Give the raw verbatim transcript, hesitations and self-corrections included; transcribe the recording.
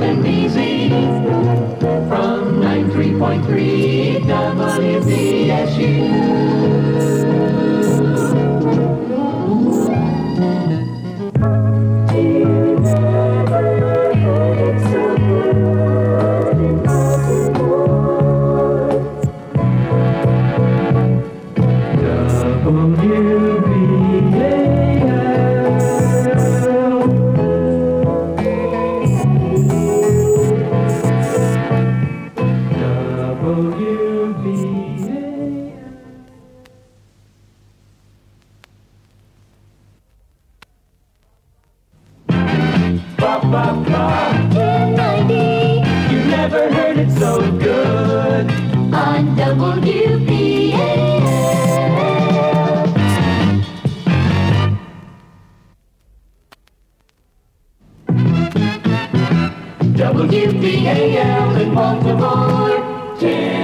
and easy. From ninety-three point three W B S U. You never heard it so good on W B A L. W B A L in Baltimore.